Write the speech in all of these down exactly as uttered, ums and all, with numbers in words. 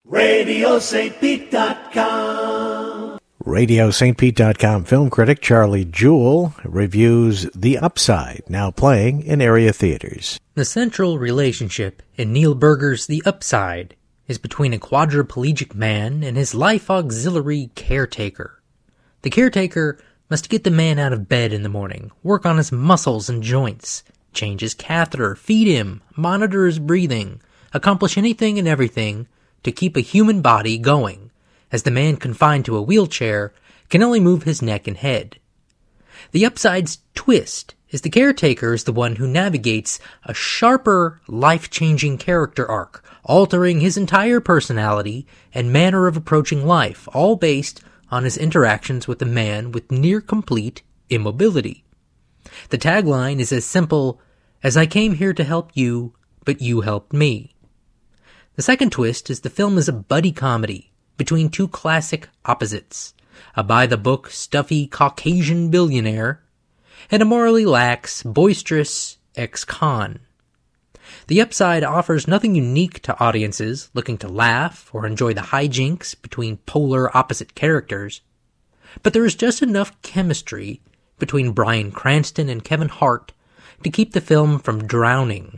radio st pete dot com. radio st pete dot com film critic Charlie Jewell reviews The Upside, now playing in area theaters. The central relationship in Neil Burger's The Upside is between a quadriplegic man and his life auxiliary caretaker. The caretaker must get the man out of bed in the morning, work on his muscles and joints, change his catheter, feed him, monitor his breathing, accomplish anything and everything to keep a human body going, as the man confined to a wheelchair can only move his neck and head. The Upside's twist is the caretaker is the one who navigates a sharper, life-changing character arc, altering his entire personality and manner of approaching life, all based on his interactions with a man with near-complete immobility. The tagline is as simple as, "I came here to help you, but you helped me." The second twist is the film is a buddy comedy between two classic opposites, a by-the-book, stuffy Caucasian billionaire and a morally lax, boisterous ex-con. The Upside offers nothing unique to audiences looking to laugh or enjoy the hijinks between polar opposite characters, but there is just enough chemistry between Bryan Cranston and Kevin Hart to keep the film from drowning.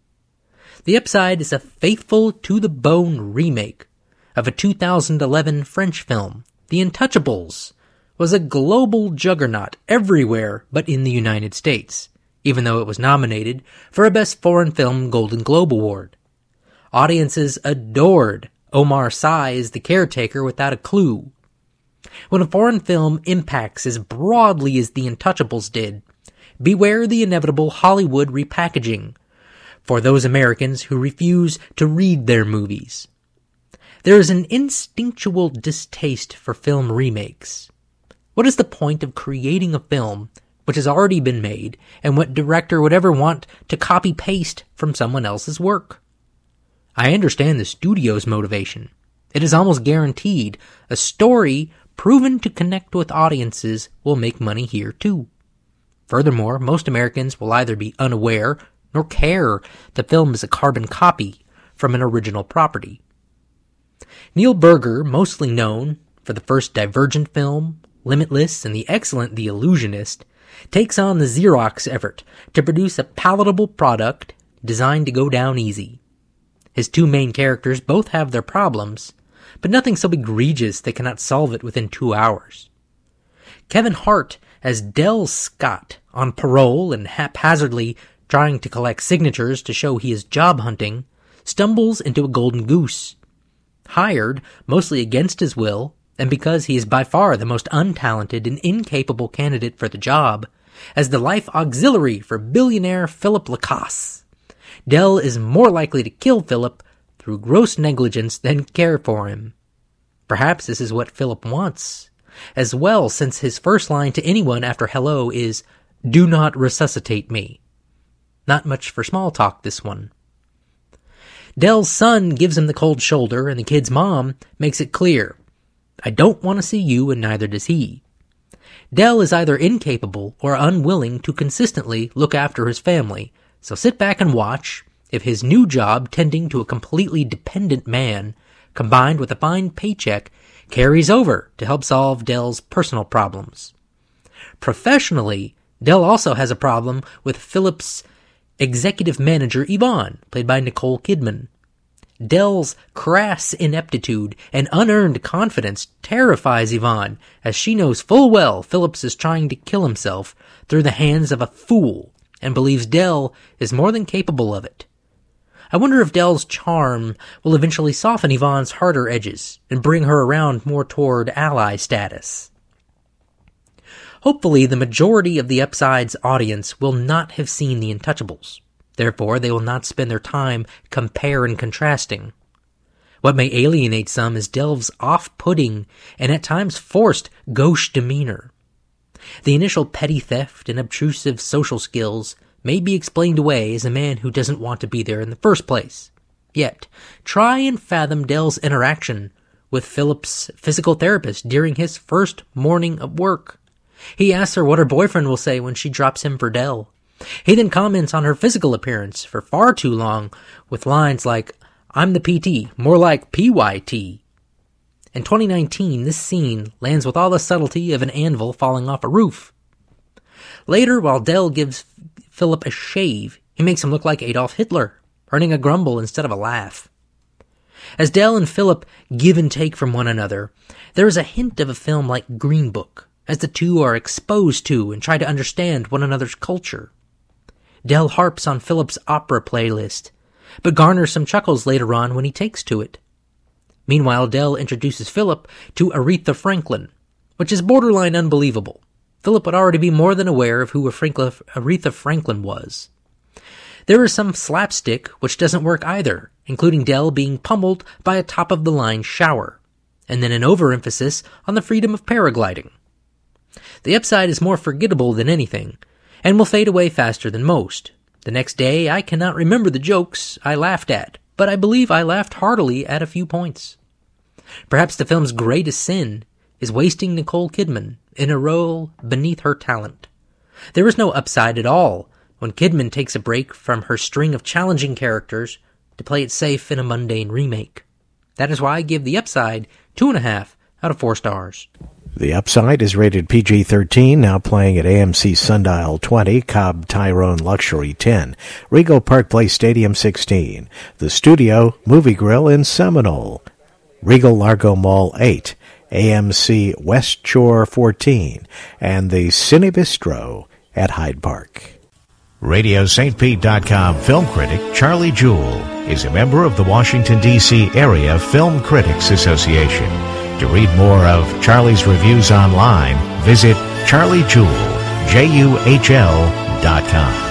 The Upside is a faithful to-the-bone remake of a two thousand eleven French film. The Untouchables was a global juggernaut everywhere but in the United States, even though it was nominated for a Best Foreign Film Golden Globe Award. Audiences adored Omar Sy as the caretaker without a clue. When a foreign film impacts as broadly as The Untouchables did, beware the inevitable Hollywood repackaging for those Americans who refuse to read their movies. There is an instinctual distaste for film remakes. What is the point of creating a film which has already been made, and what director would ever want to copy-paste from someone else's work? I understand the studio's motivation. It is almost guaranteed a story proven to connect with audiences will make money here too. Furthermore, most Americans will either be unaware nor care the film is a carbon copy from an original property. Neil Burger, mostly known for the first Divergent film, Limitless, and the excellent The Illusionist, takes on the Xerox effort to produce a palatable product designed to go down easy. His two main characters both have their problems, but nothing so egregious they cannot solve it within two hours. Kevin Hart as Del Scott, on parole and haphazardly trying to collect signatures to show he is job hunting, stumbles into a golden goose. Hired, mostly against his will, and because he is by far the most untalented and incapable candidate for the job, as the life auxiliary for billionaire Philip Lacasse, Del is more likely to kill Philip through gross negligence than care for him. Perhaps this is what Philip wants, as well, since his first line to anyone after hello is, "Do not resuscitate me." Not much for small talk, this one. Del's son gives him the cold shoulder, and the kid's mom makes it clear, "I don't want to see you, and neither does he." Del is either incapable or unwilling to consistently look after his family, so sit back and watch if his new job tending to a completely dependent man, combined with a fine paycheck, carries over to help solve Del's personal problems. Professionally, Del also has a problem with Philip's executive manager Yvonne, played by Nicole Kidman. Del's crass ineptitude and unearned confidence terrifies Yvonne, as she knows full well Phillips is trying to kill himself through the hands of a fool, and believes Del is more than capable of it. I wonder if Del's charm will eventually soften Yvonne's harder edges and bring her around more toward ally status. Hopefully, the majority of the Upside's audience will not have seen The Untouchables. Therefore, they will not spend their time compare and contrasting. What may alienate some is Del's off-putting and at times forced gauche demeanor. The initial petty theft and obtrusive social skills may be explained away as a man who doesn't want to be there in the first place. Yet, try and fathom Del's interaction with Philip's physical therapist during his first morning of work. He asks her what her boyfriend will say when she drops him for Del. He then comments on her physical appearance for far too long with lines like, I'm the P T, more like P Y T. In twenty nineteen, this scene lands with all the subtlety of an anvil falling off a roof. Later, while Del gives Philip a shave, he makes him look like Adolf Hitler, earning a grumble instead of a laugh. As Del and Philip give and take from one another, there is a hint of a film like Green Book, as the two are exposed to and try to understand one another's culture. Del harps on Philip's opera playlist, but garners some chuckles later on when he takes to it. Meanwhile, Del introduces Philip to Aretha Franklin, which is borderline unbelievable. Philip would already be more than aware of who Aretha Franklin was. There is some slapstick which doesn't work either, including Del being pummeled by a top-of-the-line shower, and then an overemphasis on the freedom of paragliding. The upside is more forgettable than anything, and will fade away faster than most. The next day, I cannot remember the jokes I laughed at, but I believe I laughed heartily at a few points. Perhaps the film's greatest sin is wasting Nicole Kidman in a role beneath her talent. There is no upside at all when Kidman takes a break from her string of challenging characters to play it safe in a mundane remake. That is why I give The Upside two and a half out of four stars. The Upside is rated P G thirteen, now playing at A M C Sundial twenty, Cobb Tyrone Luxury ten, Regal Park Place Stadium sixteen, The Studio Movie Grill in Seminole, Regal Largo Mall eight, A M C West Shore fourteen, and the Cine Bistro at Hyde Park. Radio Saint Pete dot com film critic Charlie Jewell is a member of the Washington, D C Area Film Critics Association. To read more of Charlie's reviews online, visit charlie jewell, J U H L dot com.